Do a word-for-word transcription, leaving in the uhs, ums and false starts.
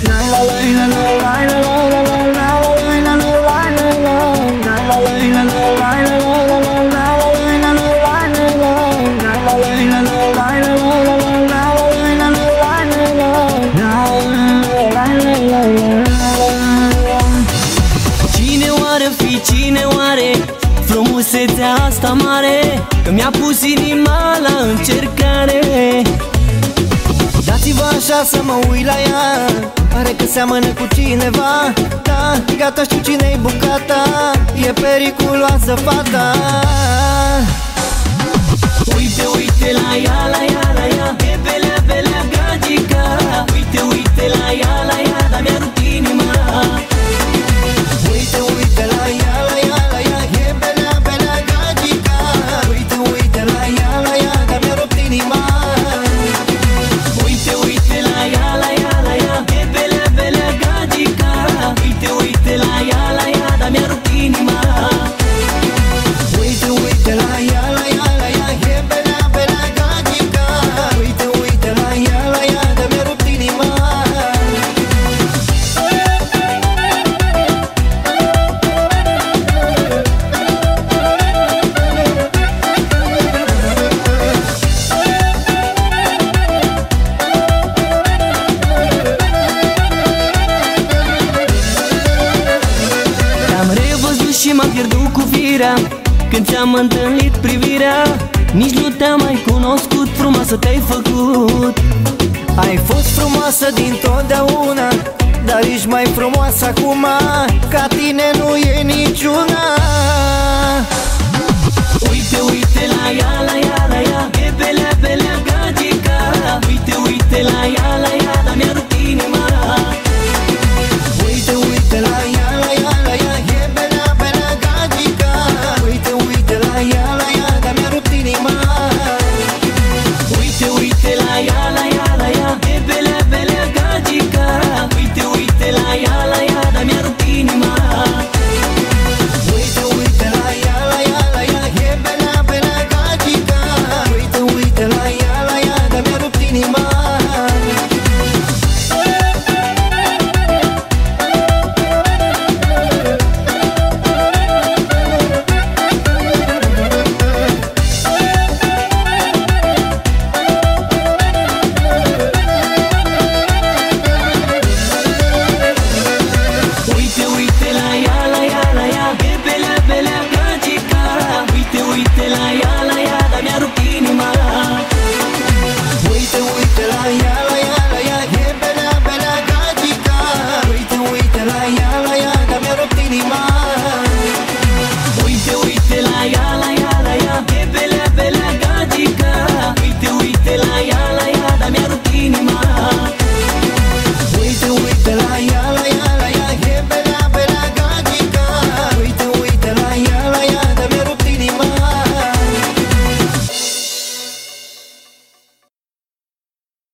Cine oare fi, cine oare frumusețea asta mare, că mi-a pus inima la încercare? Dați-vă așa să mă uit la ea, pare că seamănă cu cineva. Da, gata, știu cine-i bucata, e periculoasă fata. Uite, uite la ea, la ea, la ea, e belea, belea gagica. Uite, uite la ea, la ea, dar mi-a rupt inima. Uite, uite la ea, la ea, la ea, e belea, belea gagica. Uite, uite la ea, la ea, dar mi-a rupt inima. Uite, uite la ea, la ea, la ea, e belea, belea gagica. Uite, uite la ea, la ea, dar mi-a rupt inima. Uite, uite la ea, la ea, la ea, e belea, belea gagica. Uite, uite la ea, la ea, dar mi-a rupt inima. Te-am revăzut și m-am pierdut cu firea când ți-am întâlnit privirea. Nici nu te-am mai cunoscut, frumoasă te-ai făcut. Ai fost frumoasă dintotdeauna, dar ești mai frumoasă acum, ca tine nu e niciuna. Uite, uite la ea, la ea,